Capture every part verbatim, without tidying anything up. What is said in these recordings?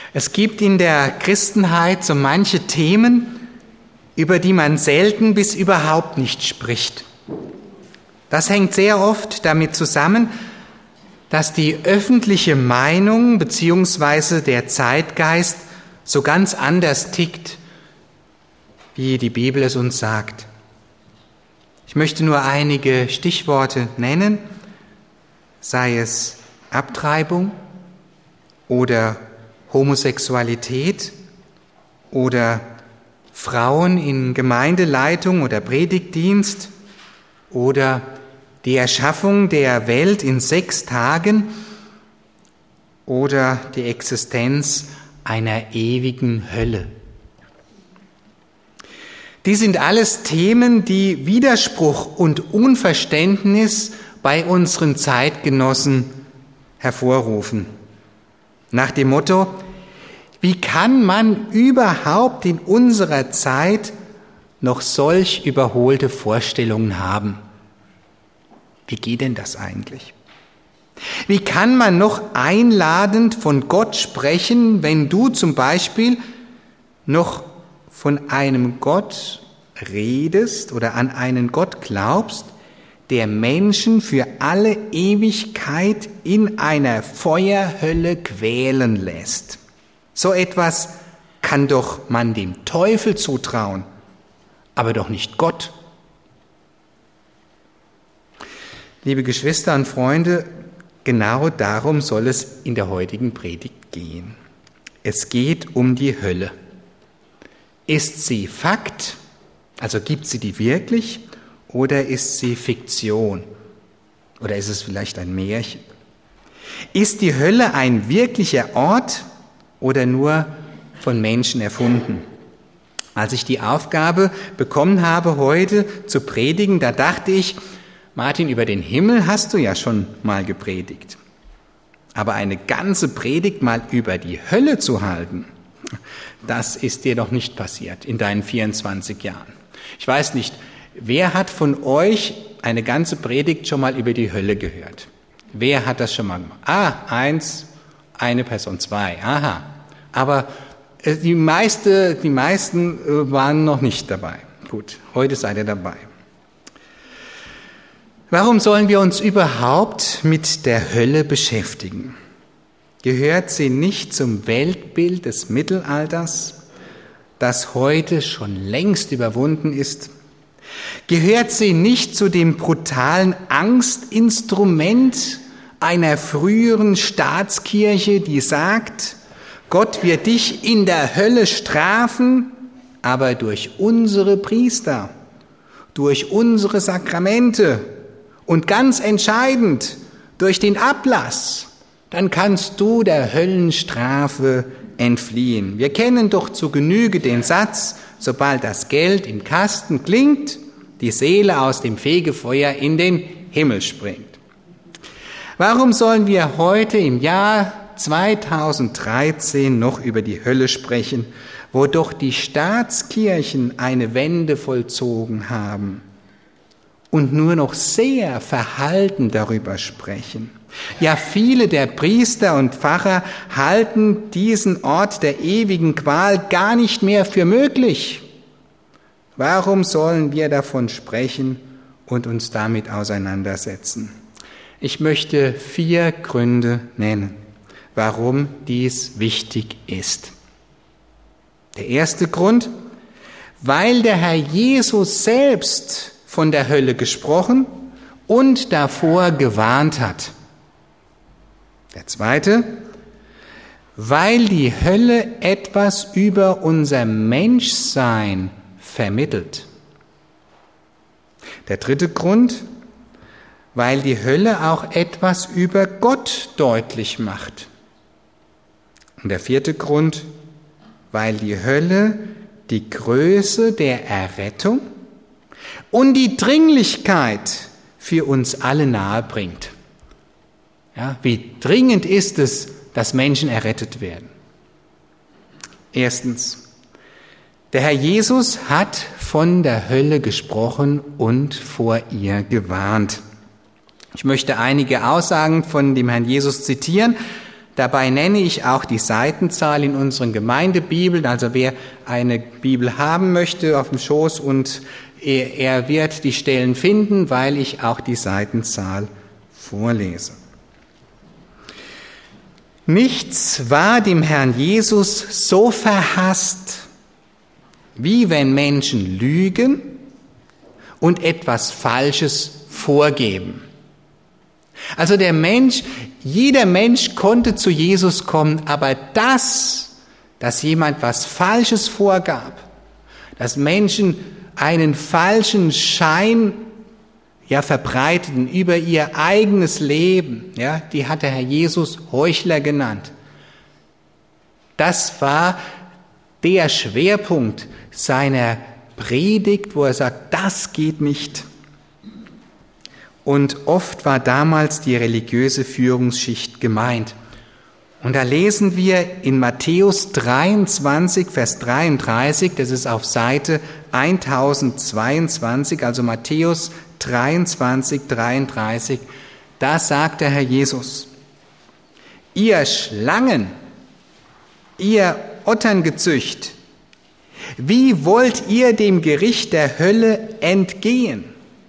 Es gibt in der Christenheit so manche Themen, über die man selten bis überhaupt nicht spricht. Das hängt sehr oft damit zusammen, dass die öffentliche Meinung bzw. der Zeitgeist so ganz anders tickt, wie die Bibel es uns sagt. Ich möchte nur einige Stichworte nennen, sei es Abtreibung oder Homosexualität oder Frauen in Gemeindeleitung oder Predigtdienst oder die Erschaffung der Welt in sechs Tagen oder die Existenz einer ewigen Hölle. Dies sind alles Themen, die Widerspruch und Unverständnis bei unseren Zeitgenossen hervorrufen. Nach dem Motto: Wie kann man überhaupt in unserer Zeit noch solch überholte Vorstellungen haben? Wie geht denn das eigentlich? Wie kann man noch einladend von Gott sprechen, wenn du zum Beispiel noch von einem Gott redest oder an einen Gott glaubst, der Menschen für alle Ewigkeit in einer Feuerhölle quälen lässt? So etwas kann doch man dem Teufel zutrauen, aber doch nicht Gott. Liebe Geschwister und Freunde, genau darum soll es in der heutigen Predigt gehen. Es geht um die Hölle. Ist sie Fakt, also gibt sie die wirklich, oder ist sie Fiktion? Oder ist es vielleicht ein Märchen? Ist die Hölle ein wirklicher Ort oder nur von Menschen erfunden? Als ich die Aufgabe bekommen habe, heute zu predigen, da dachte ich, Martin, über den Himmel hast du ja schon mal gepredigt. Aber eine ganze Predigt mal über die Hölle zu halten, das ist dir doch nicht passiert in deinen vierundzwanzig Jahren. Ich weiß nicht, wer hat von euch eine ganze Predigt schon mal über die Hölle gehört? Wer hat das schon mal gemacht? Ah, eins, eine Person, zwei, aha. Aber die, meiste, die meisten waren noch nicht dabei. Gut, heute seid ihr dabei. Warum sollen wir uns überhaupt mit der Hölle beschäftigen? Gehört sie nicht zum Weltbild des Mittelalters, das heute schon längst überwunden ist? Gehört sie nicht zu dem brutalen Angstinstrument einer früheren Staatskirche, die sagt, Gott wird dich in der Hölle strafen, aber durch unsere Priester, durch unsere Sakramente und ganz entscheidend durch den Ablass, dann kannst du der Höllenstrafe entfliehen. Wir kennen doch zu Genüge den Satz, sobald das Geld im Kasten klingt, die Seele aus dem Fegefeuer in den Himmel springt. Warum sollen wir heute im Jahr zweitausenddreizehn noch über die Hölle sprechen, wo doch die Staatskirchen eine Wende vollzogen haben und nur noch sehr verhalten darüber sprechen? Ja, viele der Priester und Pfarrer halten diesen Ort der ewigen Qual gar nicht mehr für möglich. Warum sollen wir davon sprechen und uns damit auseinandersetzen? Ich möchte vier Gründe nennen, warum dies wichtig ist. Der erste Grund, weil der Herr Jesus selbst von der Hölle gesprochen und davor gewarnt hat. Der zweite, weil die Hölle etwas über unser Menschsein vermittelt. Der dritte Grund, weil die Hölle auch etwas über Gott deutlich macht. Und der vierte Grund, weil die Hölle die Größe der Errettung und die Dringlichkeit für uns alle nahe bringt. Ja, wie dringend ist es, dass Menschen errettet werden. Erstens, der Herr Jesus hat von der Hölle gesprochen und vor ihr gewarnt. Ich möchte einige Aussagen von dem Herrn Jesus zitieren. Dabei nenne ich auch die Seitenzahl in unseren Gemeindebibeln. Also wer eine Bibel haben möchte auf dem Schoß, und er, er wird die Stellen finden, weil ich auch die Seitenzahl vorlese. Nichts war dem Herrn Jesus so verhasst, wie wenn Menschen lügen und etwas Falsches vorgeben. Also der Mensch, jeder Mensch konnte zu Jesus kommen, aber das, dass jemand was Falsches vorgab, dass Menschen einen falschen Schein ja verbreiteten über ihr eigenes Leben, ja, die hat der Herr Jesus Heuchler genannt. Das war der Schwerpunkt seiner Predigt, wo er sagt, das geht nicht. Und oft war damals die religiöse Führungsschicht gemeint. Und da lesen wir in Matthäus dreiundzwanzig, Vers dreiunddreißig, das ist auf Seite tausendzweiundzwanzig, also Matthäus dreiundzwanzig, dreiunddreißig, da sagt der Herr Jesus: Ihr Schlangen, ihr Otterngezücht, wie wollt ihr dem Gericht der Hölle entgehen?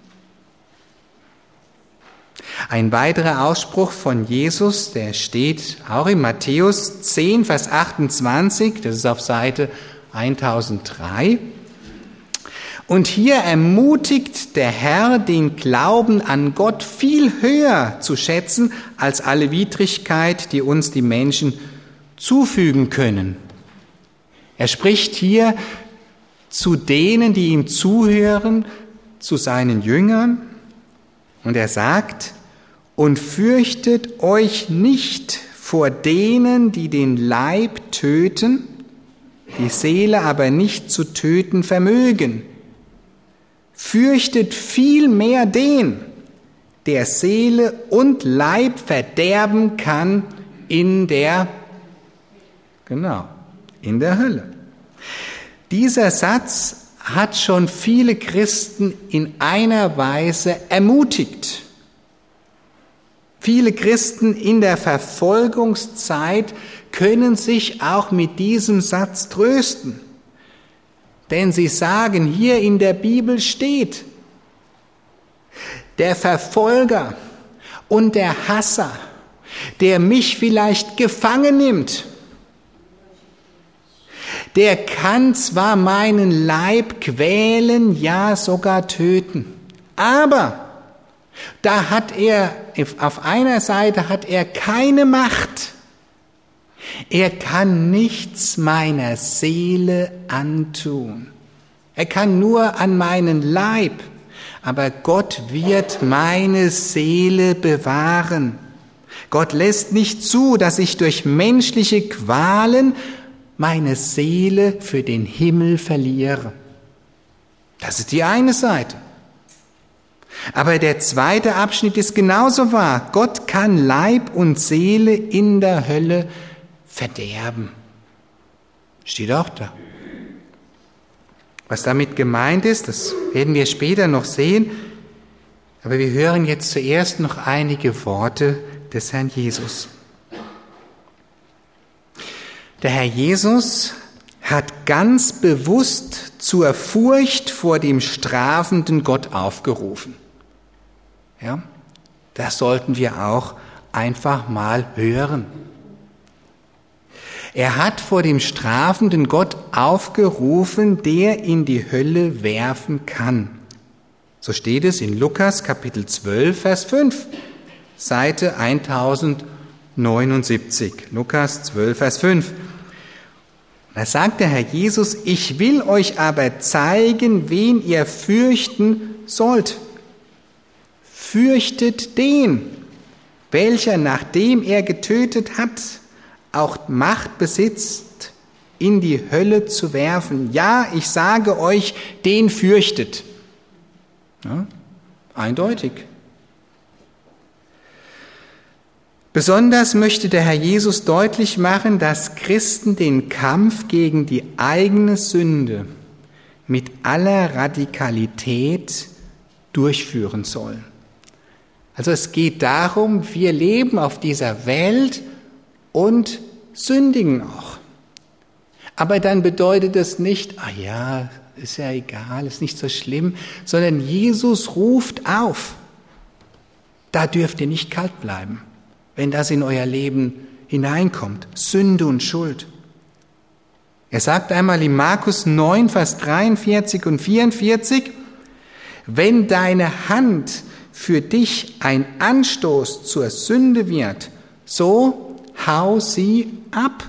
Ein weiterer Ausspruch von Jesus, der steht auch in Matthäus zehn, Vers achtundzwanzig, das ist auf Seite tausenddrei. Und hier ermutigt der Herr, den Glauben an Gott viel höher zu schätzen als alle Widrigkeit, die uns die Menschen zufügen können. Er spricht hier zu denen, die ihm zuhören, zu seinen Jüngern, und er sagt: Und fürchtet euch nicht vor denen, die den Leib töten, die Seele aber nicht zu töten vermögen. Fürchtet vielmehr den, der Seele und Leib verderben kann in der, genau, in der Hölle. Dieser Satz hat schon viele Christen in einer Weise ermutigt. Viele Christen in der Verfolgungszeit können sich auch mit diesem Satz trösten. Denn sie sagen, hier in der Bibel steht, der Verfolger und der Hasser, der mich vielleicht gefangen nimmt, der kann zwar meinen Leib quälen, ja sogar töten, aber da hat er, auf einer Seite hat er keine Macht. Er kann nichts meiner Seele antun. Er kann nur an meinen Leib, aber Gott wird meine Seele bewahren. Gott lässt nicht zu, dass ich durch menschliche Qualen meine Seele für den Himmel verliere. Das ist die eine Seite. Aber der zweite Abschnitt ist genauso wahr. Gott kann Leib und Seele in der Hölle verderben. Steht auch da. Was damit gemeint ist, das werden wir später noch sehen. Aber wir hören jetzt zuerst noch einige Worte des Herrn Jesus. Der Herr Jesus hat ganz bewusst zur Furcht vor dem strafenden Gott aufgerufen. Ja, das sollten wir auch einfach mal hören. Er hat vor dem strafenden Gott aufgerufen, der in die Hölle werfen kann. So steht es in Lukas Kapitel zwölf, Vers fünf, Seite tausendneunundsiebzig. Lukas zwölf, Vers fünf. Da sagt der Herr Jesus: Ich will euch aber zeigen, wen ihr fürchten sollt. Fürchtet den, welcher, nachdem er getötet hat, auch Macht besitzt, in die Hölle zu werfen. Ja, ich sage euch, den fürchtet. Ja, eindeutig. Besonders möchte der Herr Jesus deutlich machen, dass Christen den Kampf gegen die eigene Sünde mit aller Radikalität durchführen sollen. Also es geht darum, wir leben auf dieser Welt und sündigen auch. Aber dann bedeutet das nicht, ah ja, ist ja egal, ist nicht so schlimm, sondern Jesus ruft auf. Da dürft ihr nicht kalt bleiben, wenn das in euer Leben hineinkommt, Sünde und Schuld. Er sagt einmal in Markus neun, Vers dreiundvierzig und vierundvierzig, wenn deine Hand für dich ein Anstoß zur Sünde wird, so hau sie ab.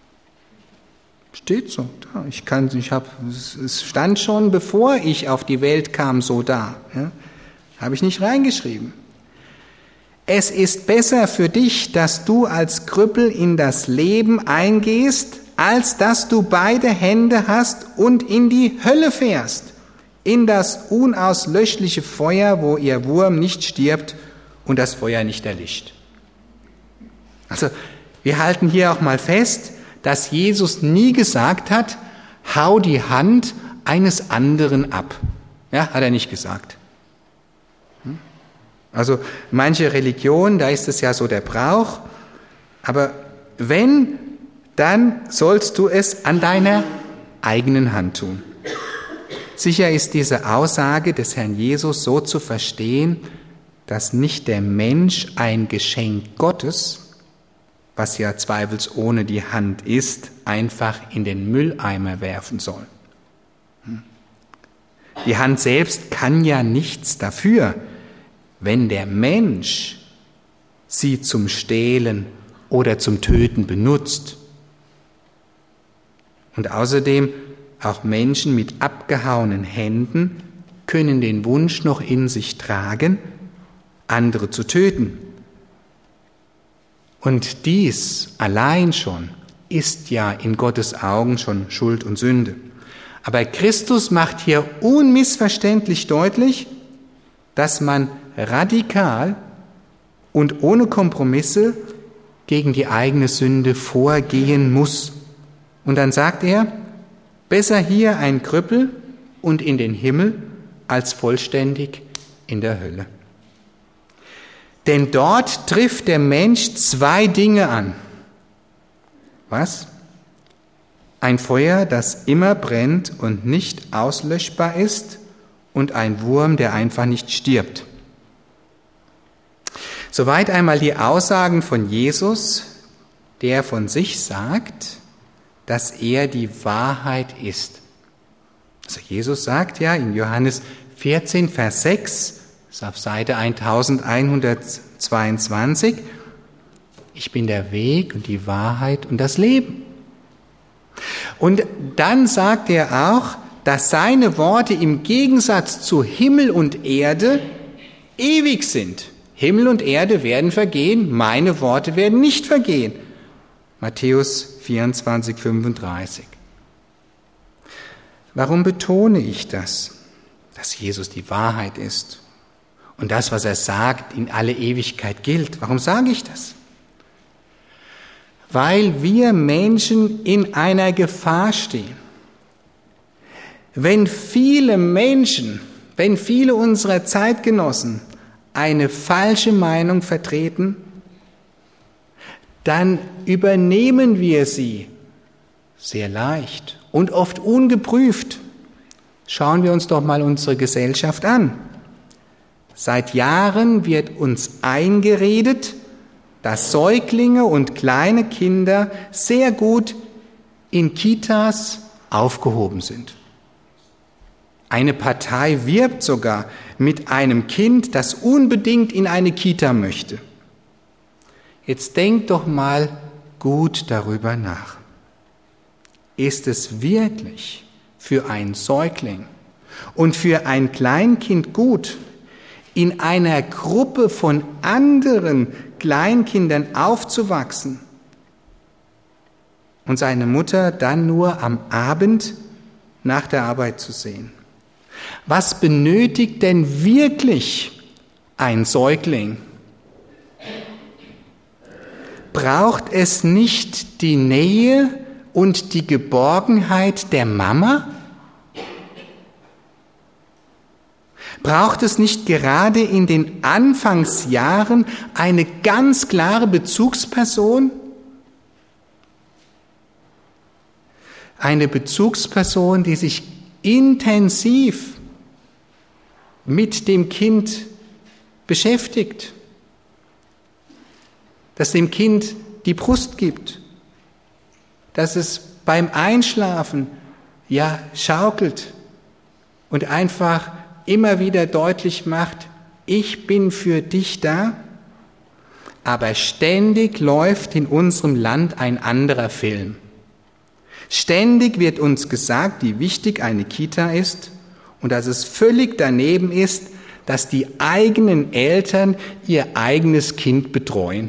Steht so da. Ich kann, ich habe, es stand schon, bevor ich auf die Welt kam, so da. Ja? Habe ich nicht reingeschrieben. Es ist besser für dich, dass du als Krüppel in das Leben eingehst, als dass du beide Hände hast und in die Hölle fährst, in das unauslöschliche Feuer, wo ihr Wurm nicht stirbt und das Feuer nicht erlischt. Also, wir halten hier auch mal fest, dass Jesus nie gesagt hat, hau die Hand eines anderen ab. Ja, hat er nicht gesagt. Also manche Religionen, da ist es ja so der Brauch, aber wenn, dann sollst du es an deiner eigenen Hand tun. Sicher ist diese Aussage des Herrn Jesus so zu verstehen, dass nicht der Mensch ein Geschenk Gottes, was ja zweifelsohne die Hand ist, einfach in den Mülleimer werfen soll. Die Hand selbst kann ja nichts dafür, wenn der Mensch sie zum Stehlen oder zum Töten benutzt. Und außerdem, auch Menschen mit abgehauenen Händen können den Wunsch noch in sich tragen, andere zu töten. Und dies allein schon ist ja in Gottes Augen schon Schuld und Sünde. Aber Christus macht hier unmissverständlich deutlich, dass man radikal und ohne Kompromisse gegen die eigene Sünde vorgehen muss. Und dann sagt er, besser hier ein Krüppel und in den Himmel als vollständig in der Hölle. Denn dort trifft der Mensch zwei Dinge an. Was? Ein Feuer, das immer brennt und nicht auslöschbar ist, und ein Wurm, der einfach nicht stirbt. Soweit einmal die Aussagen von Jesus, der von sich sagt, dass er die Wahrheit ist. Also Jesus sagt ja in Johannes vierzehn, Vers sechs, das ist auf Seite elfhundertzweiundzwanzig, ich bin der Weg und die Wahrheit und das Leben. Und dann sagt er auch, dass seine Worte im Gegensatz zu Himmel und Erde ewig sind. Himmel und Erde werden vergehen, meine Worte werden nicht vergehen. Matthäus vierundzwanzig, fünfunddreißig. Warum betone ich das? Dass Jesus die Wahrheit ist und das, was er sagt, in alle Ewigkeit gilt. Warum sage ich das? Weil wir Menschen in einer Gefahr stehen. Wenn viele Menschen, wenn viele unserer Zeitgenossen eine falsche Meinung vertreten, dann übernehmen wir sie sehr leicht und oft ungeprüft. Schauen wir uns doch mal unsere Gesellschaft an. Seit Jahren wird uns eingeredet, dass Säuglinge und kleine Kinder sehr gut in Kitas aufgehoben sind. Eine Partei wirbt sogar mit einem Kind, das unbedingt in eine Kita möchte. Jetzt denkt doch mal gut darüber nach. Ist es wirklich für einen Säugling und für ein Kleinkind gut, in einer Gruppe von anderen Kleinkindern aufzuwachsen und seine Mutter dann nur am Abend nach der Arbeit zu sehen? Was benötigt denn wirklich ein Säugling? Braucht es nicht die Nähe und die Geborgenheit der Mama? Braucht es nicht gerade in den Anfangsjahren eine ganz klare Bezugsperson, eine Bezugsperson, die sich intensiv mit dem Kind beschäftigt, dass dem Kind die Brust gibt, dass es beim Einschlafen ja schaukelt und einfach immer wieder deutlich macht, ich bin für dich da, aber ständig läuft in unserem Land ein anderer Film. Ständig wird uns gesagt, wie wichtig eine Kita ist und dass es völlig daneben ist, dass die eigenen Eltern ihr eigenes Kind betreuen.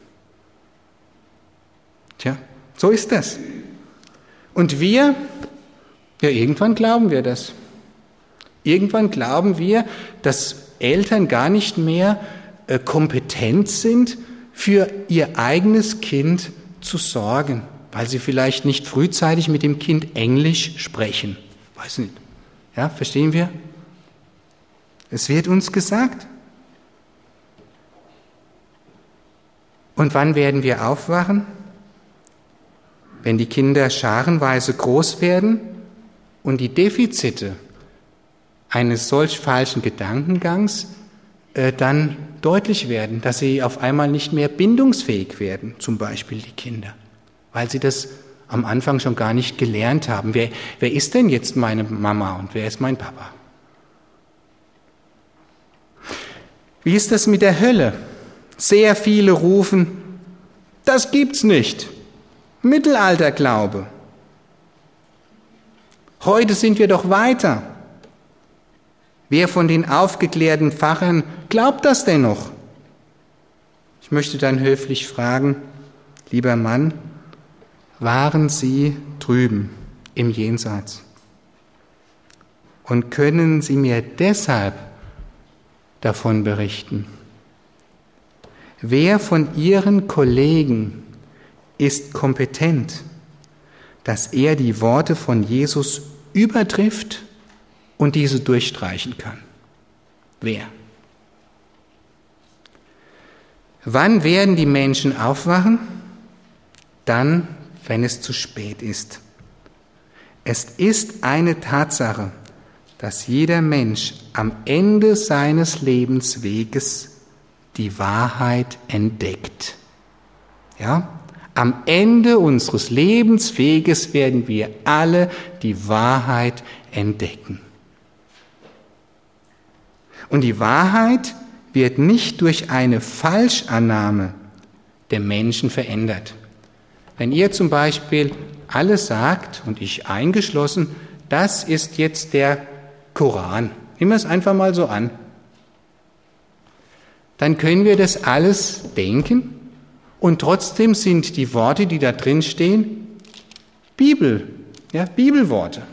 Tja, so ist das. Und wir, ja, irgendwann glauben wir das. Irgendwann glauben wir, dass Eltern gar nicht mehr äh, kompetent sind, für ihr eigenes Kind zu sorgen, weil sie vielleicht nicht frühzeitig mit dem Kind Englisch sprechen. Weiß nicht. Ja, verstehen wir? Es wird uns gesagt. Und wann werden wir aufwachen? Wenn die Kinder scharenweise groß werden und die Defizite eines solch falschen Gedankengangs äh, dann deutlich werden, dass sie auf einmal nicht mehr bindungsfähig werden, zum Beispiel die Kinder, weil sie das am Anfang schon gar nicht gelernt haben. Wer, wer ist denn jetzt meine Mama und wer ist mein Papa? Wie ist das mit der Hölle? Sehr viele rufen, das gibt's nicht. Mittelalterglaube. Heute sind wir doch weiter. Wer von den aufgeklärten Pfarrern glaubt das denn noch? Ich möchte dann höflich fragen, lieber Mann, waren Sie drüben im Jenseits? Und können Sie mir deshalb davon berichten? Wer von Ihren Kollegen ist kompetent, dass er die Worte von Jesus übertrifft und diese durchstreichen kann? Wer? Wann werden die Menschen aufwachen? Dann, wenn es zu spät ist. Es ist eine Tatsache, dass jeder Mensch am Ende seines Lebensweges die Wahrheit entdeckt. Ja? Am Ende unseres Lebensweges werden wir alle die Wahrheit entdecken. Und die Wahrheit wird nicht durch eine Falschannahme der Menschen verändert. Wenn ihr zum Beispiel alle sagt, und ich eingeschlossen, das ist jetzt der Koran, nehmen wir es einfach mal so an, dann können wir das alles denken und trotzdem sind die Worte, die da drin stehen, Bibel, ja, Bibelworte.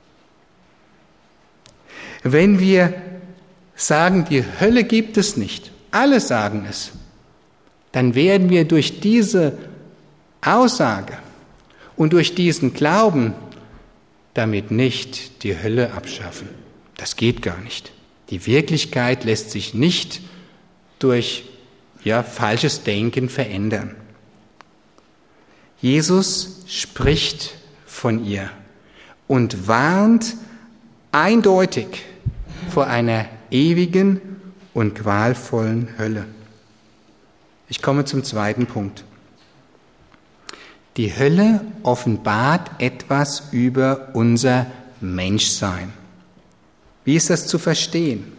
Wenn wir sagen, die Hölle gibt es nicht, alle sagen es, dann werden wir durch diese Aussage und durch diesen Glauben damit nicht die Hölle abschaffen. Das geht gar nicht. Die Wirklichkeit lässt sich nicht durch ja, falsches Denken verändern. Jesus spricht von ihr und warnt eindeutig vor einer ewigen und qualvollen Hölle. Ich komme zum zweiten Punkt. Die Hölle offenbart etwas über unser Menschsein. Wie ist das zu verstehen?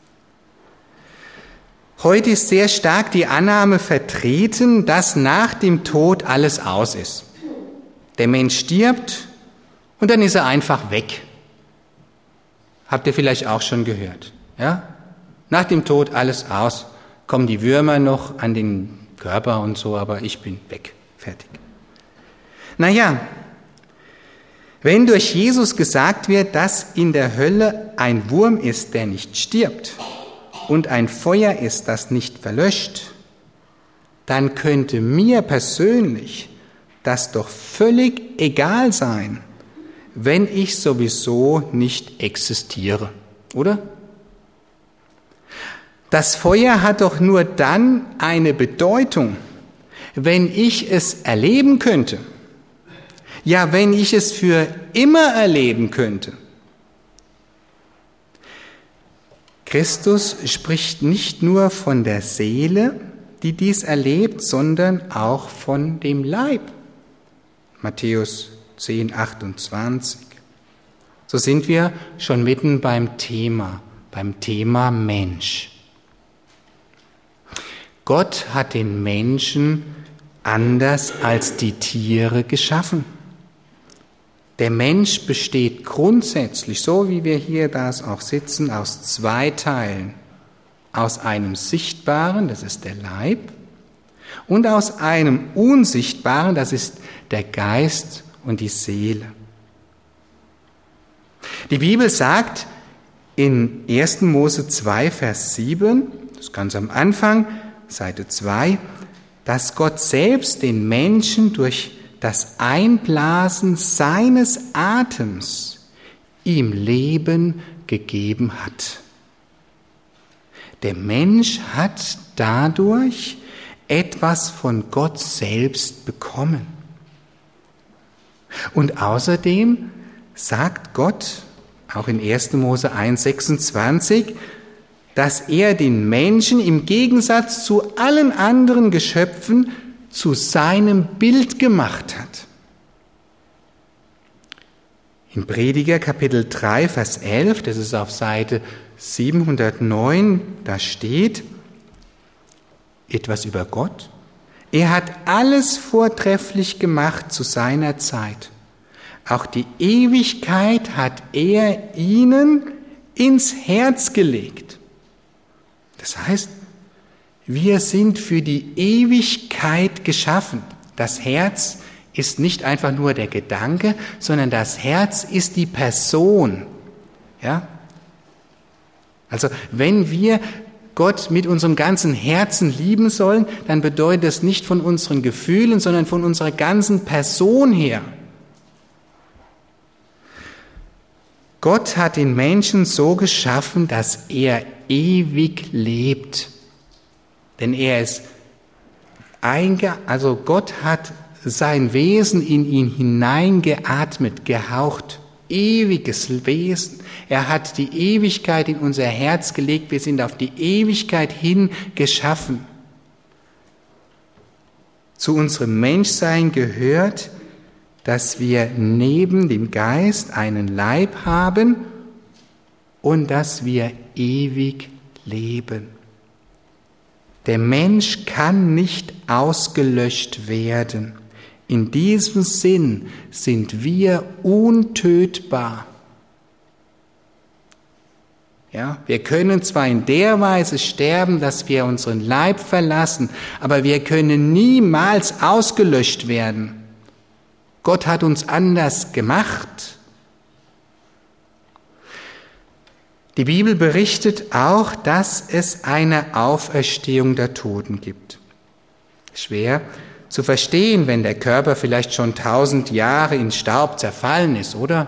Heute ist sehr stark die Annahme vertreten, dass nach dem Tod alles aus ist. Der Mensch stirbt und dann ist er einfach weg. Habt ihr vielleicht auch schon gehört? Ja? Nach dem Tod alles aus. Kommen die Würmer noch an den Körper und so, aber ich bin weg. Fertig. Naja, wenn durch Jesus gesagt wird, dass in der Hölle ein Wurm ist, der nicht stirbt und ein Feuer ist, das nicht verlöscht, dann könnte mir persönlich das doch völlig egal sein, wenn ich sowieso nicht existiere, oder? Das Feuer hat doch nur dann eine Bedeutung, wenn ich es erleben könnte. Ja, wenn ich es für immer erleben könnte. Christus spricht nicht nur von der Seele, die dies erlebt, sondern auch von dem Leib. Matthäus zehn, achtundzwanzig. So sind wir schon mitten beim Thema, beim Thema Mensch. Gott hat den Menschen anders als die Tiere geschaffen. Der Mensch besteht grundsätzlich, so wie wir hier das auch sitzen, aus zwei Teilen. Aus einem sichtbaren, das ist der Leib, und aus einem unsichtbaren, das ist der Geist und die Seele. Die Bibel sagt in ersten Mose zwei, Vers sieben, das ist ganz am Anfang, Seite zwei, dass Gott selbst den Menschen durch das Einblasen seines Atems ihm Leben gegeben hat. Der Mensch hat dadurch etwas von Gott selbst bekommen. Und außerdem sagt Gott, auch in ersten Mose eins, sechsundzwanzig, dass er den Menschen im Gegensatz zu allen anderen Geschöpfen zu seinem Bild gemacht hat. In Prediger Kapitel drei, Vers elf, das ist auf Seite siebenhundertneun, da steht etwas über Gott. Er hat alles vortrefflich gemacht zu seiner Zeit. Auch die Ewigkeit hat er ihnen ins Herz gelegt. Das heißt, wir sind für die Ewigkeit geschaffen. Das Herz ist nicht einfach nur der Gedanke, sondern das Herz ist die Person. Ja? Also wenn wir Gott mit unserem ganzen Herzen lieben sollen, dann bedeutet das nicht von unseren Gefühlen, sondern von unserer ganzen Person her. Gott hat den Menschen so geschaffen, dass er ewig lebt. Denn er ist einge, also Gott hat sein Wesen in ihn hineingeatmet, gehaucht. Ewiges Wesen. Er hat die Ewigkeit in unser Herz gelegt. Wir sind auf die Ewigkeit hin geschaffen. Zu unserem Menschsein gehört, dass wir neben dem Geist einen Leib haben und dass wir ewig leben. Der Mensch kann nicht ausgelöscht werden. In diesem Sinn sind wir untötbar. Ja, wir können zwar in der Weise sterben, dass wir unseren Leib verlassen, aber wir können niemals ausgelöscht werden. Gott hat uns anders gemacht. Die Bibel berichtet auch, dass es eine Auferstehung der Toten gibt. Schwer zu verstehen, wenn der Körper vielleicht schon tausend Jahre in Staub zerfallen ist, oder?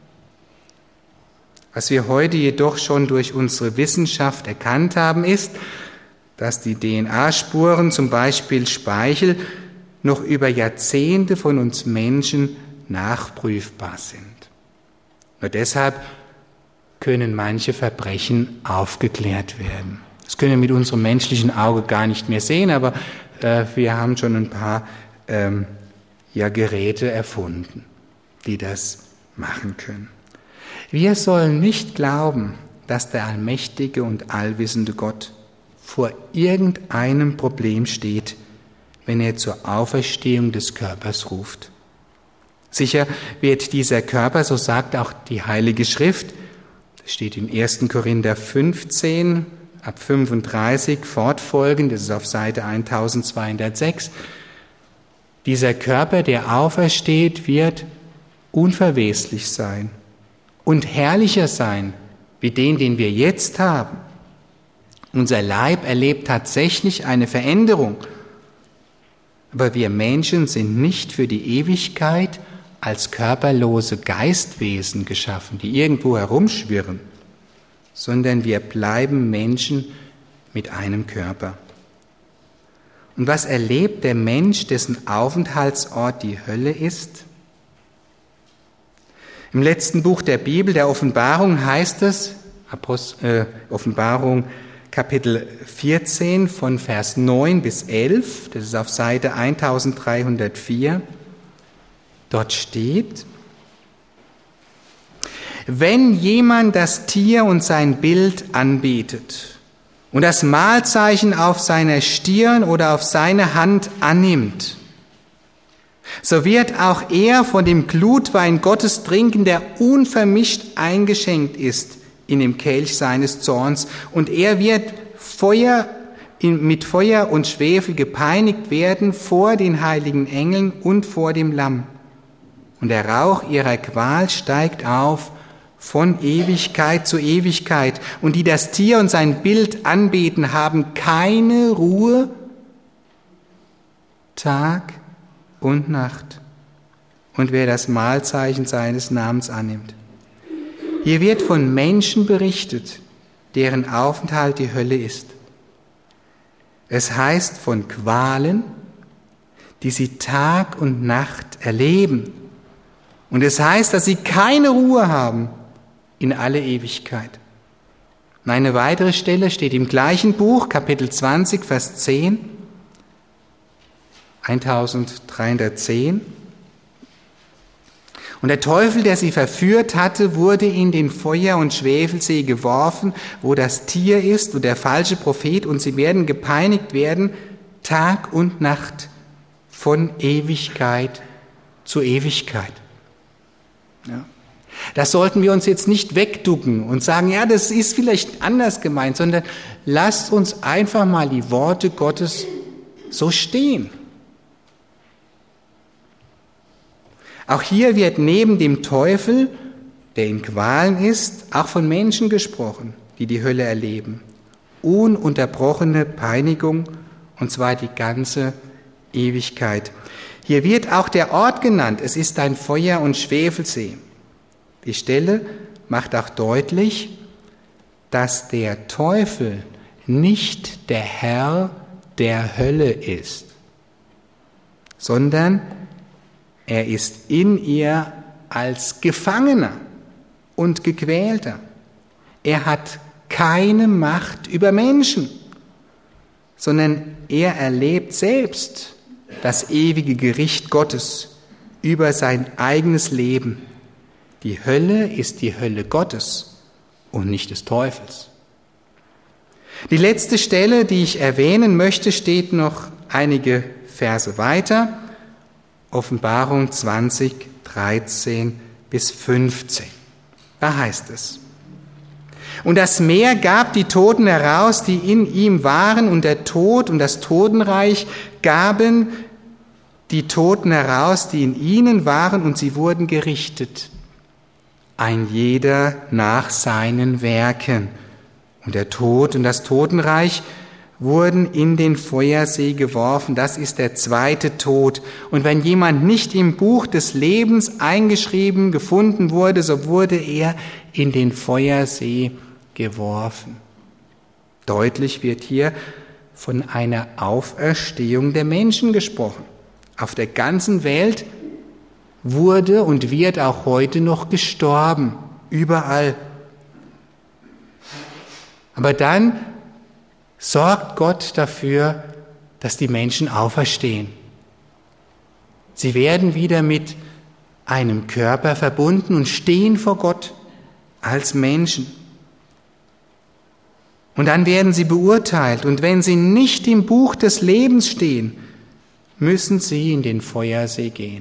Was wir heute jedoch schon durch unsere Wissenschaft erkannt haben, ist, dass die D N A-Spuren, zum Beispiel Speichel, noch über Jahrzehnte von uns Menschen nachprüfbar sind. Nur deshalb können manche Verbrechen aufgeklärt werden. Das können wir mit unserem menschlichen Auge gar nicht mehr sehen, aber äh, wir haben schon ein paar ähm, ja, Geräte erfunden, die das machen können. Wir sollen nicht glauben, dass der allmächtige und allwissende Gott vor irgendeinem Problem steht, wenn er zur Auferstehung des Körpers ruft. Sicher wird dieser Körper, so sagt auch die Heilige Schrift, das steht in ersten Korinther fünfzehn, ab fünfunddreißig fortfolgend, das ist auf Seite eintausendzweihundertsechs, dieser Körper, der aufersteht, wird unverweslich sein und herrlicher sein, wie den, den wir jetzt haben. Unser Leib erlebt tatsächlich eine Veränderung, aber wir Menschen sind nicht für die Ewigkeit als körperlose Geistwesen geschaffen, die irgendwo herumschwirren, sondern wir bleiben Menschen mit einem Körper. Und was erlebt der Mensch, dessen Aufenthaltsort die Hölle ist? Im letzten Buch der Bibel, der Offenbarung, heißt es, Apost- äh, Offenbarung Kapitel vierzehn von Vers neun bis elf, das ist auf Seite eintausenddreihundertvier, dort steht: Wenn jemand das Tier und sein Bild anbetet und das Mahlzeichen auf seiner Stirn oder auf seine Hand annimmt, so wird auch er von dem Glutwein Gottes trinken, der unvermischt eingeschenkt ist in dem Kelch seines Zorns, und er wird Feuer, mit Feuer und Schwefel gepeinigt werden vor den heiligen Engeln und vor dem Lamm. Und der Rauch ihrer Qual steigt auf von Ewigkeit zu Ewigkeit. Und die das Tier und sein Bild anbeten, haben keine Ruhe Tag und Nacht. Und wer das Mahlzeichen seines Namens annimmt. Hier wird von Menschen berichtet, deren Aufenthalt die Hölle ist. Es heißt von Qualen, die sie Tag und Nacht erleben. Und es heißt, dass sie keine Ruhe haben in alle Ewigkeit. Und eine weitere Stelle steht im gleichen Buch, Kapitel zwanzig, Vers zehn, eintausenddreihundertzehn. Und der Teufel, der sie verführt hatte, wurde in den Feuer- und Schwefelsee geworfen, wo das Tier ist und der falsche Prophet, und sie werden gepeinigt werden, Tag und Nacht, von Ewigkeit zu Ewigkeit. Ja. Das sollten wir uns jetzt nicht wegducken und sagen, ja, das ist vielleicht anders gemeint, sondern lasst uns einfach mal die Worte Gottes so stehen. Auch hier wird neben dem Teufel, der in Qualen ist, auch von Menschen gesprochen, die die Hölle erleben. Ununterbrochene Peinigung, und zwar die ganze Ewigkeit. Hier wird auch der Ort genannt. Es ist ein Feuer- und Schwefelsee. Die Stelle macht auch deutlich, dass der Teufel nicht der Herr der Hölle ist, sondern er ist in ihr als Gefangener und Gequälter. Er hat keine Macht über Menschen, sondern er erlebt selbst das ewige Gericht Gottes über sein eigenes Leben. Die Hölle ist die Hölle Gottes und nicht des Teufels. Die letzte Stelle, die ich erwähnen möchte, steht noch einige Verse weiter. Offenbarung zwanzig, dreizehn bis fünfzehn. Da heißt es: Und das Meer gab die Toten heraus, die in ihm waren, und der Tod und das Totenreich gaben die Toten heraus, die in ihnen waren, und sie wurden gerichtet, ein jeder nach seinen Werken. Und der Tod und das Totenreich wurden in den Feuersee geworfen. Das ist der zweite Tod. Und wenn jemand nicht im Buch des Lebens eingeschrieben gefunden wurde, so wurde er in den Feuersee geworfen. Deutlich wird hier von einer Auferstehung der Menschen gesprochen. Auf der ganzen Welt wurde und wird auch heute noch gestorben. Überall. Aber dann sorgt Gott dafür, dass die Menschen auferstehen. Sie werden wieder mit einem Körper verbunden und stehen vor Gott als Menschen. Und dann werden sie beurteilt. Und wenn sie nicht im Buch des Lebens stehen, müssen sie in den Feuersee gehen.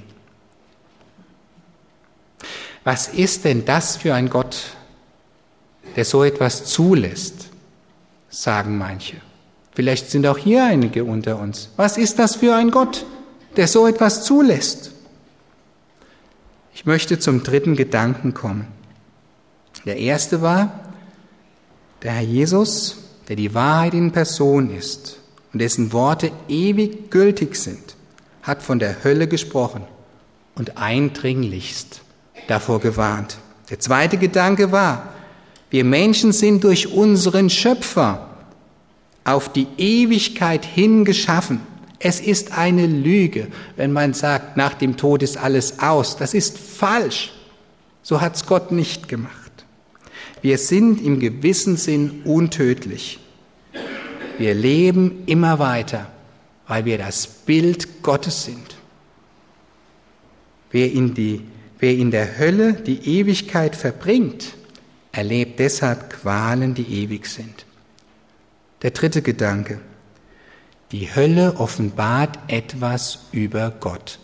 Was ist denn das für ein Gott, der so etwas zulässt? Sagen manche. Vielleicht sind auch hier einige unter uns. Was ist das für ein Gott, der so etwas zulässt? Ich möchte zum dritten Gedanken kommen. Der erste war, der Herr Jesus, der die Wahrheit in Person ist und dessen Worte ewig gültig sind, hat von der Hölle gesprochen und eindringlichst davor gewarnt. Der zweite Gedanke war, wir Menschen sind durch unseren Schöpfer auf die Ewigkeit hin geschaffen. Es ist eine Lüge, wenn man sagt, nach dem Tod ist alles aus. Das ist falsch. So hat's Gott nicht gemacht. Wir sind im gewissen Sinn untödlich. Wir leben immer weiter, weil wir das Bild Gottes sind. Wer in, die, wer in der Hölle die Ewigkeit verbringt, erlebt deshalb Qualen, die ewig sind. Der dritte Gedanke. Die Hölle offenbart etwas über Gott.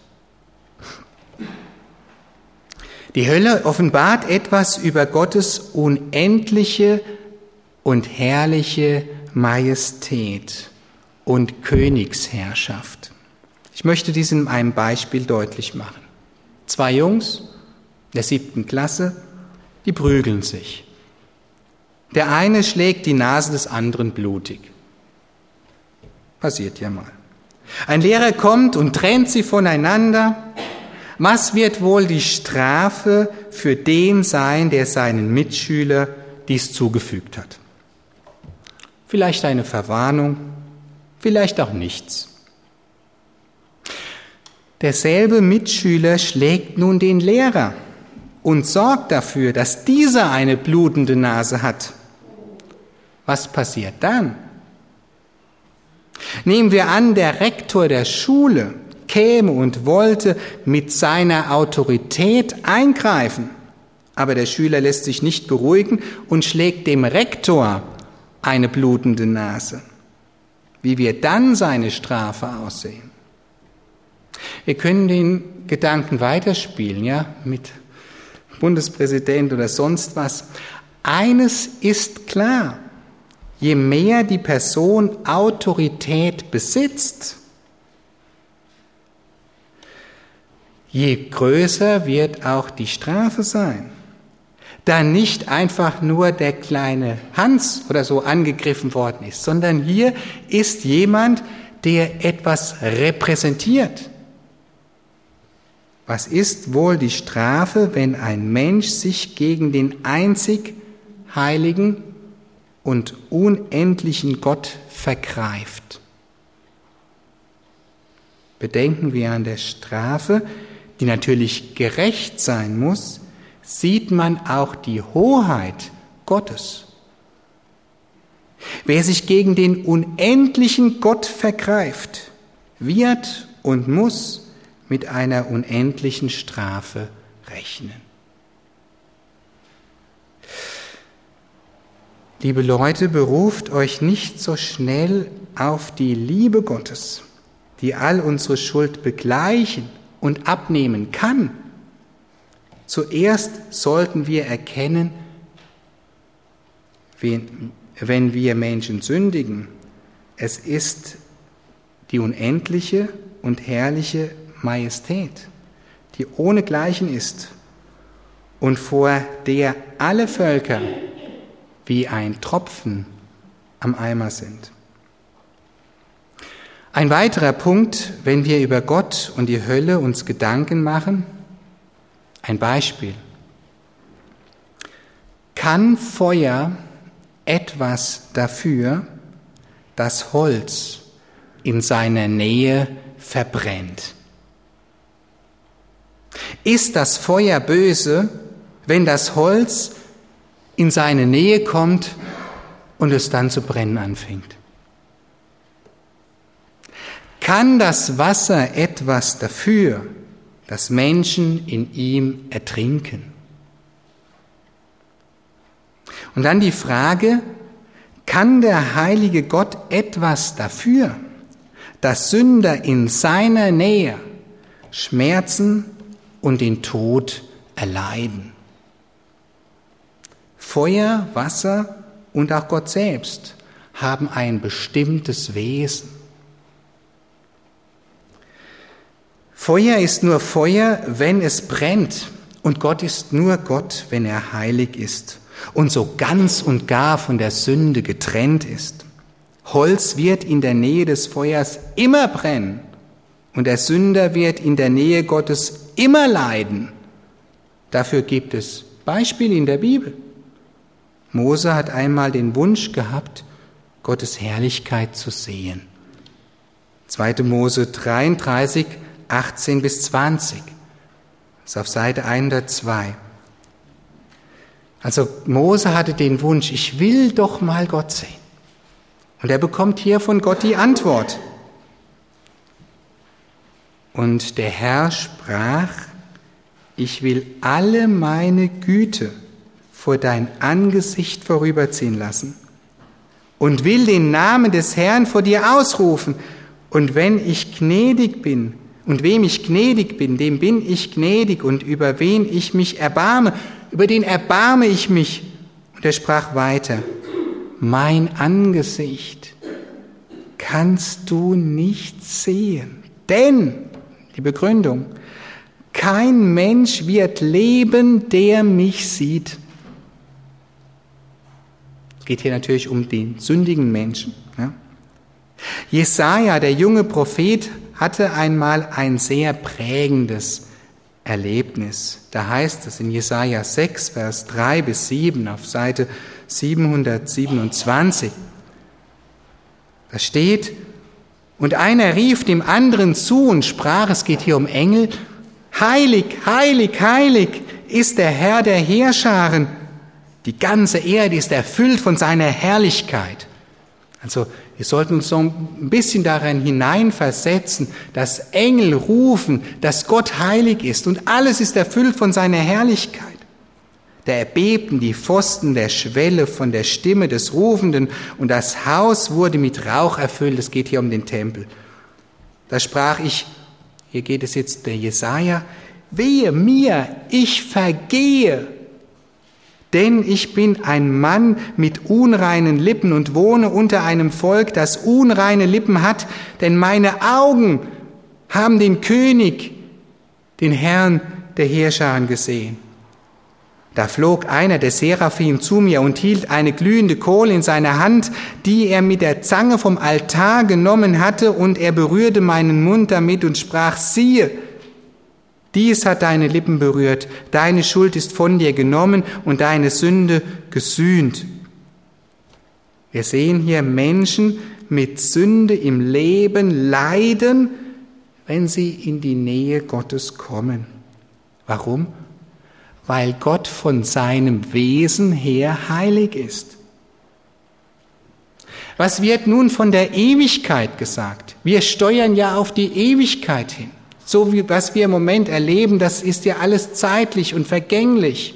Die Hölle offenbart etwas über Gottes unendliche und herrliche Majestät und Königsherrschaft. Ich möchte dies in einem Beispiel deutlich machen. Zwei Jungs der siebten Klasse, die prügeln sich. Der eine schlägt die Nase des anderen blutig. Passiert ja mal. Ein Lehrer kommt und trennt sie voneinander. Was wird wohl die Strafe für den sein, der seinen Mitschüler dies zugefügt hat? Vielleicht eine Verwarnung, vielleicht auch nichts. Derselbe Mitschüler schlägt nun den Lehrer und sorgt dafür, dass dieser eine blutende Nase hat. Was passiert dann? Nehmen wir an, der Rektor der Schule käme und wollte mit seiner Autorität eingreifen, aber der Schüler lässt sich nicht beruhigen und schlägt dem Rektor eine blutende Nase. Wie wird dann seine Strafe aussehen? Wir können den Gedanken weiterspielen, ja, mit Bundespräsident oder sonst was. Eines ist klar: Je mehr die Person Autorität besitzt, je größer wird auch die Strafe sein. Da nicht einfach nur der kleine Hans oder so angegriffen worden ist, sondern hier ist jemand, der etwas repräsentiert. Was ist wohl die Strafe, wenn ein Mensch sich gegen den einzig heiligen und unendlichen Gott vergreift? Bedenken wir an der Strafe, die natürlich gerecht sein muss, sieht man auch die Hoheit Gottes. Wer sich gegen den unendlichen Gott vergreift, wird und muss mit einer unendlichen Strafe rechnen. Liebe Leute, beruft euch nicht so schnell auf die Liebe Gottes, die all unsere Schuld begleichen und abnehmen kann. Zuerst sollten wir erkennen, wenn wir Menschen sündigen, es ist die unendliche und herrliche Majestät, die ohnegleichen ist und vor der alle Völker wie ein Tropfen am Eimer sind. Ein weiterer Punkt, wenn wir über Gott und die Hölle uns Gedanken machen, ein Beispiel. Kann Feuer etwas dafür, dass Holz in seiner Nähe verbrennt? Ist das Feuer böse, wenn das Holz in seine Nähe kommt und es dann zu brennen anfängt? Kann das Wasser etwas dafür, dass Menschen in ihm ertrinken? Und dann die Frage, kann der heilige Gott etwas dafür, dass Sünder in seiner Nähe Schmerzen und den Tod erleiden? Feuer, Wasser und auch Gott selbst haben ein bestimmtes Wesen. Feuer ist nur Feuer, wenn es brennt, und Gott ist nur Gott, wenn er heilig ist und so ganz und gar von der Sünde getrennt ist. Holz wird in der Nähe des Feuers immer brennen und der Sünder wird in der Nähe Gottes immer leiden. Dafür gibt es Beispiele in der Bibel. Mose hat einmal den Wunsch gehabt, Gottes Herrlichkeit zu sehen. zweite Mose dreiunddreißig, achtzehn bis zwanzig. Das ist auf Seite hundertzwei. Also Mose hatte den Wunsch, ich will doch mal Gott sehen. Und er bekommt hier von Gott die Antwort. Und der Herr sprach, ich will alle meine Güte vor dein Angesicht vorüberziehen lassen und will den Namen des Herrn vor dir ausrufen. Und wenn ich gnädig bin, und wem ich gnädig bin, dem bin ich gnädig, und über wen ich mich erbarme, über den erbarme ich mich. Und er sprach weiter, mein Angesicht kannst du nicht sehen, denn, die Begründung, kein Mensch wird leben, der mich sieht. Es geht hier natürlich um den sündigen Menschen. Ja. Jesaja, der junge Prophet, hatte einmal ein sehr prägendes Erlebnis. Da heißt es in Jesaja sechs, Vers drei bis sieben auf Seite siebenhundertsiebenundzwanzig. Da steht, und einer rief dem anderen zu und sprach, es geht hier um Engel, heilig, heilig, heilig ist der Herr der Heerscharen. Die ganze Erde ist erfüllt von seiner Herrlichkeit. Also wir sollten uns so ein bisschen darin hineinversetzen, dass Engel rufen, dass Gott heilig ist und alles ist erfüllt von seiner Herrlichkeit. Da erbebten die Pfosten der Schwelle von der Stimme des Rufenden und das Haus wurde mit Rauch erfüllt. Es geht hier um den Tempel. Da sprach ich, hier geht es jetzt der Jesaja, wehe mir, ich vergehe, denn ich bin ein Mann mit unreinen Lippen und wohne unter einem Volk, das unreine Lippen hat, denn meine Augen haben den König, den Herrn der Heerscharen gesehen. Da flog einer der Seraphim zu mir und hielt eine glühende Kohle in seiner Hand, die er mit der Zange vom Altar genommen hatte, und er berührte meinen Mund damit und sprach, siehe, dies hat deine Lippen berührt, deine Schuld ist von dir genommen und deine Sünde gesühnt. Wir sehen hier Menschen mit Sünde im Leben leiden, wenn sie in die Nähe Gottes kommen. Warum? Weil Gott von seinem Wesen her heilig ist. Was wird nun von der Ewigkeit gesagt? Wir steuern ja auf die Ewigkeit hin. So wie was wir im Moment erleben, das ist ja alles zeitlich und vergänglich.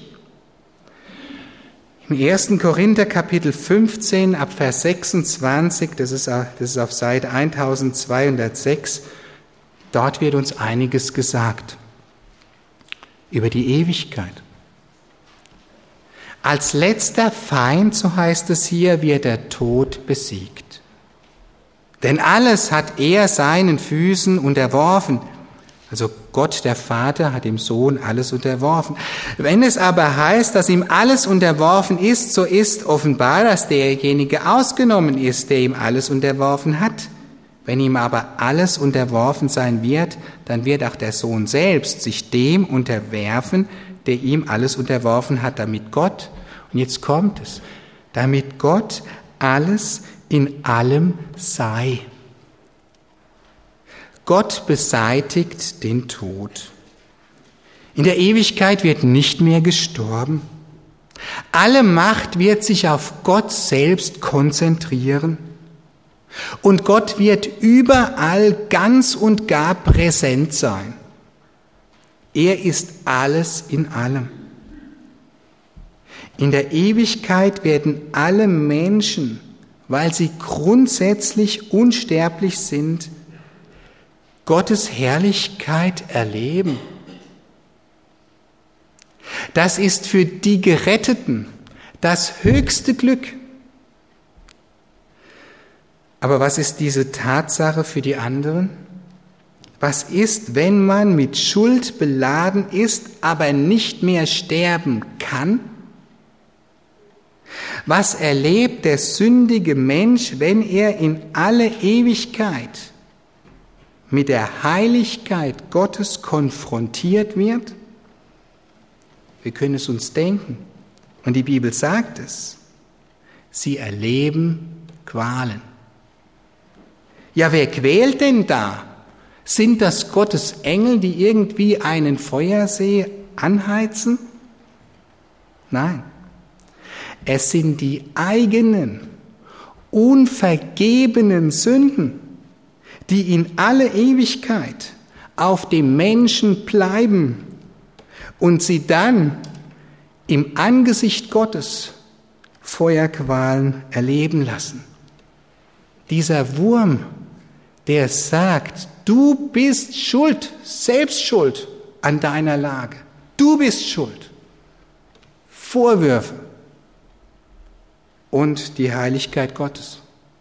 Im ersten Korinther Kapitel fünfzehn ab Vers sechsundzwanzig, das ist, das ist auf Seite eintausendzweihundertsechs, dort wird uns einiges gesagt über die Ewigkeit. Als letzter Feind, so heißt es hier, wird der Tod besiegt. Denn alles hat er seinen Füßen unterworfen. Also Gott, der Vater, hat dem Sohn alles unterworfen. Wenn es aber heißt, dass ihm alles unterworfen ist, so ist offenbar, dass derjenige ausgenommen ist, der ihm alles unterworfen hat. Wenn ihm aber alles unterworfen sein wird, dann wird auch der Sohn selbst sich dem unterwerfen, der ihm alles unterworfen hat, damit Gott, und jetzt kommt es, damit Gott alles in allem sei. Gott beseitigt den Tod. In der Ewigkeit wird nicht mehr gestorben. Alle Macht wird sich auf Gott selbst konzentrieren. Und Gott wird überall ganz und gar präsent sein. Er ist alles in allem. In der Ewigkeit werden alle Menschen, weil sie grundsätzlich unsterblich sind, Gottes Herrlichkeit erleben. Das ist für die Geretteten das höchste Glück. Aber was ist diese Tatsache für die anderen? Was ist, wenn man mit Schuld beladen ist, aber nicht mehr sterben kann? Was erlebt der sündige Mensch, wenn er in alle Ewigkeit mit der Heiligkeit Gottes konfrontiert wird? Wir können es uns denken. Und die Bibel sagt es. Sie erleben Qualen. Ja, wer quält denn da? Sind das Gottes Engel, die irgendwie einen Feuersee anheizen? Nein. es sind die eigenen, unvergebenen Sünden, die in alle Ewigkeit auf dem Menschen bleiben und sie dann im Angesicht Gottes Feuerqualen erleben lassen. Dieser Wurm, der sagt, du bist schuld, selbst schuld an deiner Lage. Du bist schuld. Vorwürfe und die Heiligkeit Gottes.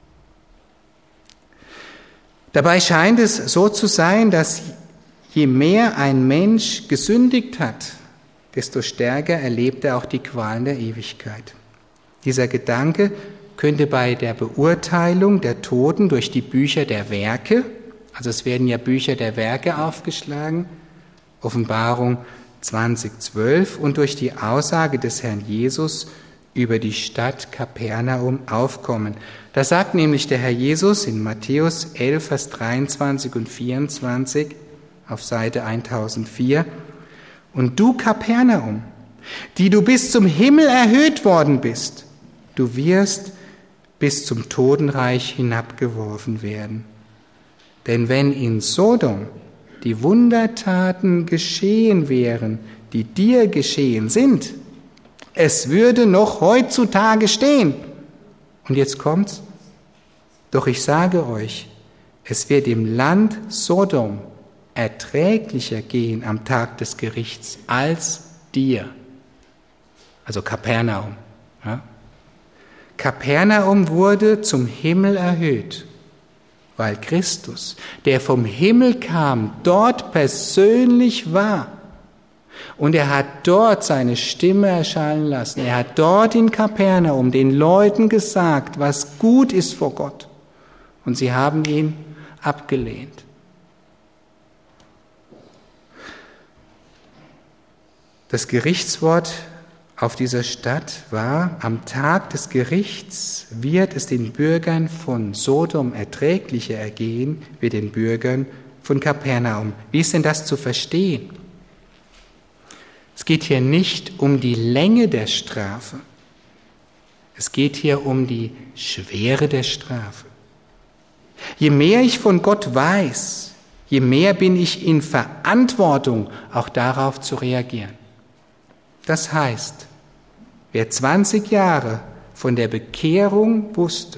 Dabei scheint es so zu sein, dass je mehr ein Mensch gesündigt hat, desto stärker erlebt er auch die Qualen der Ewigkeit. Dieser Gedanke könnte bei der Beurteilung der Toten durch die Bücher der Werke, also es werden ja Bücher der Werke aufgeschlagen, Offenbarung zwanzig zwölf, und durch die Aussage des Herrn Jesus über die Stadt Kapernaum aufkommen. Da sagt nämlich der Herr Jesus in Matthäus elf, Vers dreiundzwanzig und vierundzwanzig auf Seite tausendvier, und du Kapernaum, die du bis zum Himmel erhöht worden bist, du wirst bis zum Totenreich hinabgeworfen werden. Denn wenn in Sodom die Wundertaten geschehen wären, die dir geschehen sind, es würde noch heutzutage stehen. Und jetzt kommt's. Doch ich sage euch, es wird im Land Sodom erträglicher gehen am Tag des Gerichts als dir. Also Kapernaum. Ja? Kapernaum wurde zum Himmel erhöht, weil Christus, der vom Himmel kam, dort persönlich war. Und er hat dort seine Stimme erschallen lassen. Er hat dort in Kapernaum den Leuten gesagt, was gut ist vor Gott. Und sie haben ihn abgelehnt. Das Gerichtswort auf dieser Stadt war, am Tag des Gerichts wird es den Bürgern von Sodom erträglicher ergehen wie den Bürgern von Kapernaum. Wie ist denn das zu verstehen? Es geht hier nicht um die Länge der Strafe. Es geht hier um die Schwere der Strafe. Je mehr ich von Gott weiß, je mehr bin ich in Verantwortung, auch darauf zu reagieren. Das heißt, wer zwanzig Jahre von der Bekehrung wusste,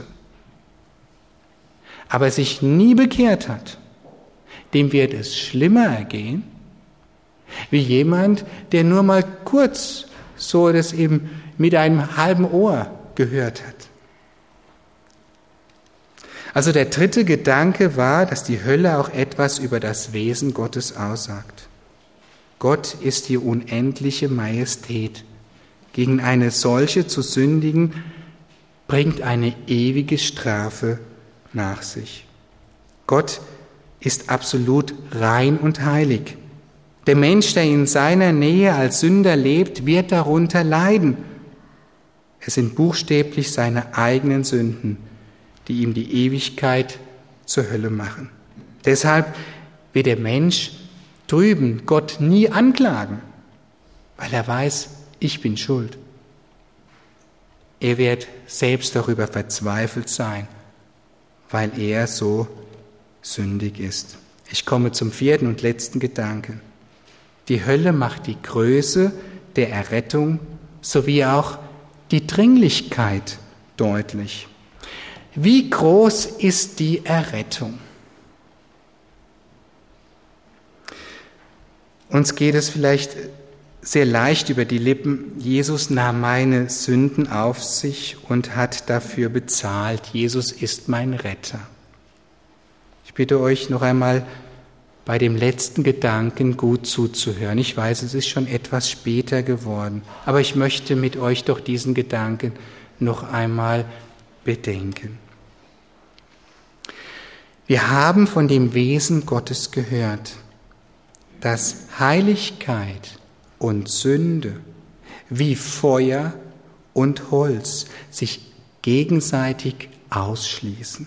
aber sich nie bekehrt hat, dem wird es schlimmer ergehen, wie jemand, der nur mal kurz so das eben mit einem halben Ohr gehört hat. Also der dritte Gedanke war, dass die Hölle auch etwas über das Wesen Gottes aussagt. Gott ist die unendliche Majestät. Gegen eine solche zu sündigen, bringt eine ewige Strafe nach sich. Gott ist absolut rein und heilig. Der Mensch, der in seiner Nähe als Sünder lebt, wird darunter leiden. Es sind buchstäblich seine eigenen Sünden, die ihm die Ewigkeit zur Hölle machen. Deshalb wird der Mensch drüben Gott nie anklagen, weil er weiß, ich bin schuld. Er wird selbst darüber verzweifelt sein, weil er so sündig ist. Ich komme zum vierten und letzten Gedanken. Die Hölle macht die Größe der Errettung sowie auch die Dringlichkeit deutlich. Wie groß ist die Errettung? Uns geht es vielleicht sehr leicht über die Lippen. Jesus nahm meine Sünden auf sich und hat dafür bezahlt. Jesus ist mein Retter. Ich bitte euch noch einmal bei dem letzten Gedanken gut zuzuhören. Ich weiß, es ist schon etwas später geworden, aber ich möchte mit euch doch diesen Gedanken noch einmal bedenken. Wir haben von dem Wesen Gottes gehört, dass Heiligkeit und Sünde wie Feuer und Holz sich gegenseitig ausschließen.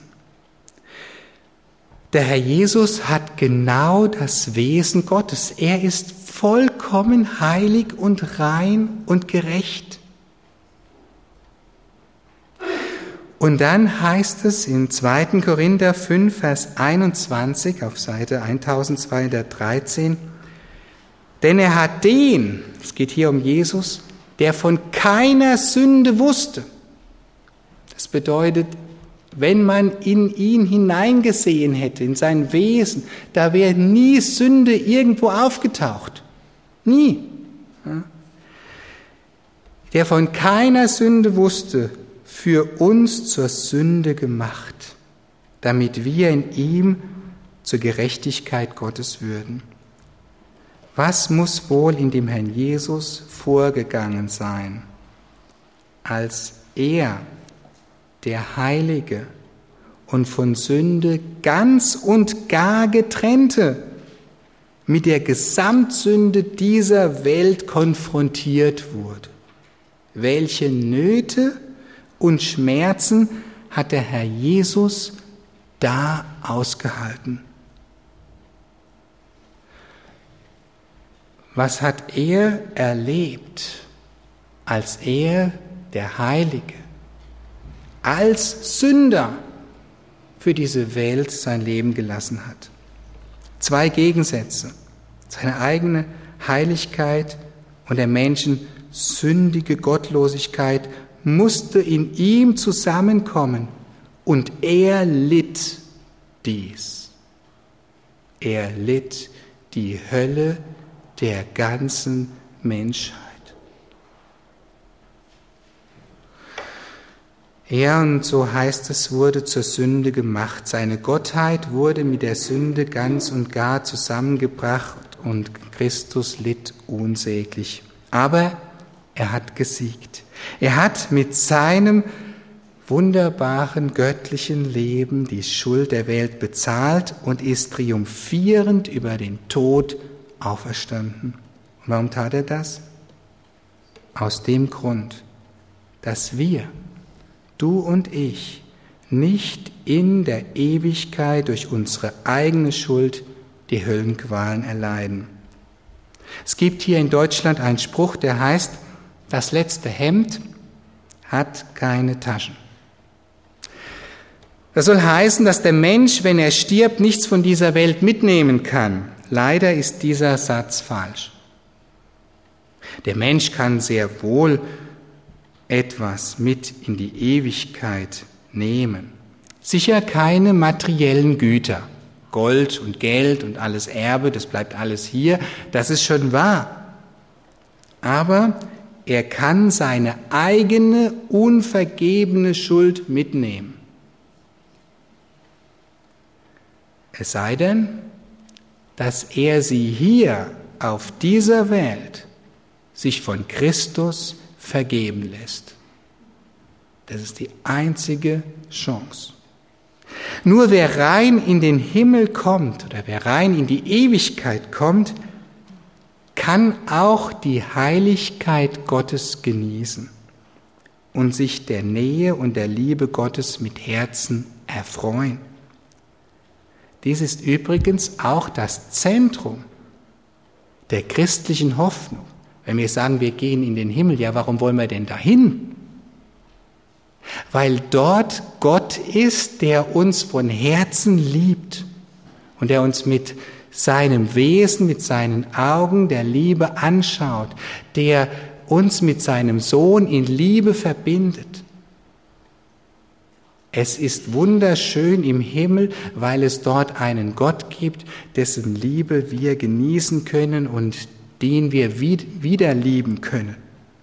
Der Herr Jesus hat genau das Wesen Gottes. Er ist vollkommen heilig und rein und gerecht. Und dann heißt es in zweiten Korinther fünf, Vers einundzwanzig auf Seite eintausendzweihundertdreizehn, denn er hat den, es geht hier um Jesus, der von keiner Sünde wusste. Das bedeutet, wenn man in ihn hineingesehen hätte, in sein Wesen, da wäre nie Sünde irgendwo aufgetaucht. Nie. Der von keiner Sünde wusste, für uns zur Sünde gemacht, damit wir in ihm zur Gerechtigkeit Gottes würden. Was muss wohl in dem Herrn Jesus vorgegangen sein, als er, der Heilige und von Sünde ganz und gar getrennte, mit der Gesamtsünde dieser Welt konfrontiert wurde? Welche Nöte und Schmerzen hat der Herr Jesus da ausgehalten? Was hat er erlebt, als er, der Heilige, als Sünder für diese Welt sein Leben gelassen hat? Zwei Gegensätze, seine eigene Heiligkeit und der Menschen sündige Gottlosigkeit musste in ihm zusammenkommen und er litt dies. Er litt die Hölle der ganzen Menschheit. Er, und so heißt es, wurde zur Sünde gemacht. Seine Gottheit wurde mit der Sünde ganz und gar zusammengebracht und Christus litt unsäglich. Aber er hat gesiegt. Er hat mit seinem wunderbaren göttlichen Leben die Schuld der Welt bezahlt und ist triumphierend über den Tod auferstanden. Und warum tat er das? Aus dem Grund, dass wir, du und ich, nicht in der Ewigkeit durch unsere eigene Schuld die Höllenqualen erleiden. Es gibt hier in Deutschland einen Spruch, der heißt, das letzte Hemd hat keine Taschen. Das soll heißen, dass der Mensch, wenn er stirbt, nichts von dieser Welt mitnehmen kann. Leider ist dieser Satz falsch. Der Mensch kann sehr wohl etwas mit in die Ewigkeit nehmen. Sicher keine materiellen Güter, Gold und Geld und alles Erbe, das bleibt alles hier, das ist schon wahr. Aber er kann seine eigene unvergebene Schuld mitnehmen. Es sei denn, dass er sie hier auf dieser Welt sich von Christus vergeben lässt. Das ist die einzige Chance. Nur wer rein in den Himmel kommt oder wer rein in die Ewigkeit kommt, kann auch die Heiligkeit Gottes genießen und sich der Nähe und der Liebe Gottes mit Herzen erfreuen. Dies ist übrigens auch das Zentrum der christlichen Hoffnung. Wenn wir sagen, wir gehen in den Himmel, ja, warum wollen wir denn dahin? Weil dort Gott ist, der uns von Herzen liebt und der uns mit seinem Wesen, mit seinen Augen der Liebe anschaut, der uns mit seinem Sohn in Liebe verbindet. Es ist wunderschön im Himmel, weil es dort einen Gott gibt, dessen Liebe wir genießen können und den wir wieder lieben können.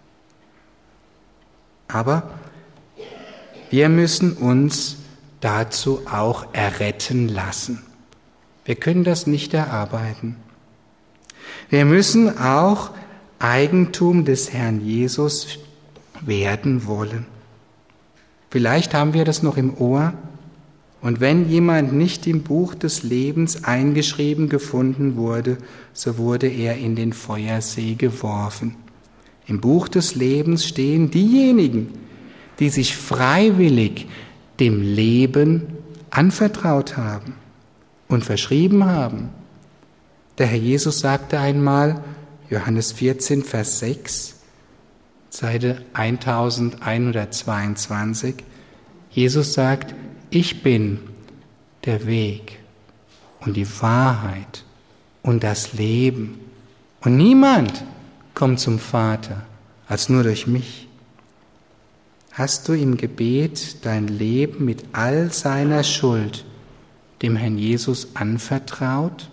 Aber wir müssen uns dazu auch erretten lassen. Wir können das nicht erarbeiten. Wir müssen auch Eigentum des Herrn Jesus werden wollen. Vielleicht haben wir das noch im Ohr. Und wenn jemand nicht im Buch des Lebens eingeschrieben gefunden wurde, so wurde er in den Feuersee geworfen. Im Buch des Lebens stehen diejenigen, die sich freiwillig dem Leben anvertraut haben und verschrieben haben. Der Herr Jesus sagte einmal, Johannes vierzehn, Vers sechs, Seite elfhundertzweiundzwanzig, Jesus sagt, ich bin der Weg und die Wahrheit und das Leben. Und niemand kommt zum Vater als nur durch mich. Hast du im Gebet dein Leben mit all seiner Schuld dem Herrn Jesus anvertraut?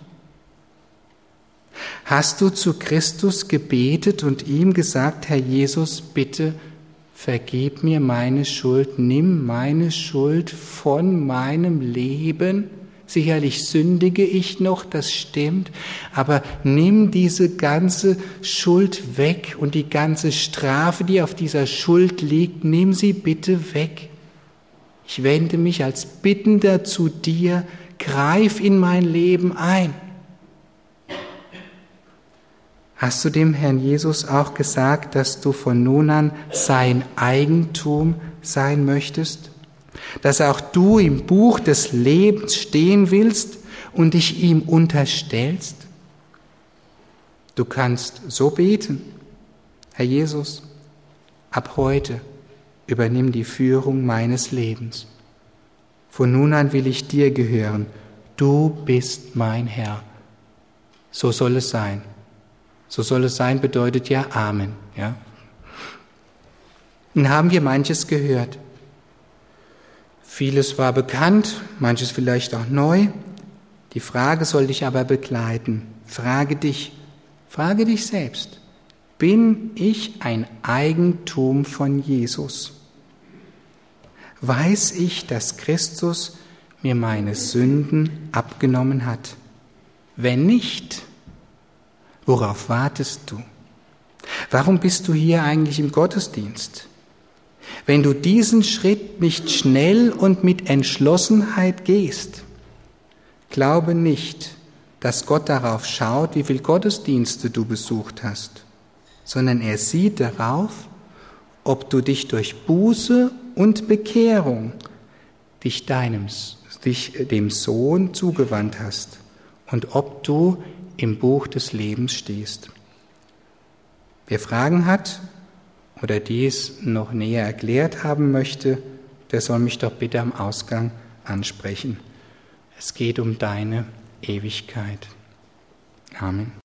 Hast du zu Christus gebetet und ihm gesagt, Herr Jesus, bitte vergib mir meine Schuld, nimm meine Schuld von meinem Leben? Sicherlich sündige ich noch, das stimmt, aber nimm diese ganze Schuld weg und die ganze Strafe, die auf dieser Schuld liegt, nimm sie bitte weg. Ich wende mich als Bittender zu dir, greif in mein Leben ein. Hast du dem Herrn Jesus auch gesagt, dass du von nun an sein Eigentum sein möchtest? Dass auch du im Buch des Lebens stehen willst und dich ihm unterstellst? Du kannst so beten: Herr Jesus, ab heute übernimm die Führung meines Lebens. Von nun an will ich dir gehören. Du bist mein Herr. So soll es sein. So soll es sein bedeutet ja Amen. Ja? Nun haben wir manches gehört. Vieles war bekannt, manches vielleicht auch neu. Die Frage soll dich aber begleiten. Frage dich, frage dich selbst. Bin ich ein Eigentum von Jesus? Weiß ich, dass Christus mir meine Sünden abgenommen hat? Wenn nicht, worauf wartest du? Warum bist du hier eigentlich im Gottesdienst? Wenn du diesen Schritt nicht schnell und mit Entschlossenheit gehst, glaube nicht, dass Gott darauf schaut, wie viele Gottesdienste du besucht hast, sondern er sieht darauf, ob du dich durch Buße und Bekehrung dich deinem, dich dem Sohn zugewandt hast und ob du im Buch des Lebens stehst. Wer Fragen hat oder dies noch näher erklärt haben möchte, der soll mich doch bitte am Ausgang ansprechen. Es geht um deine Ewigkeit. Amen.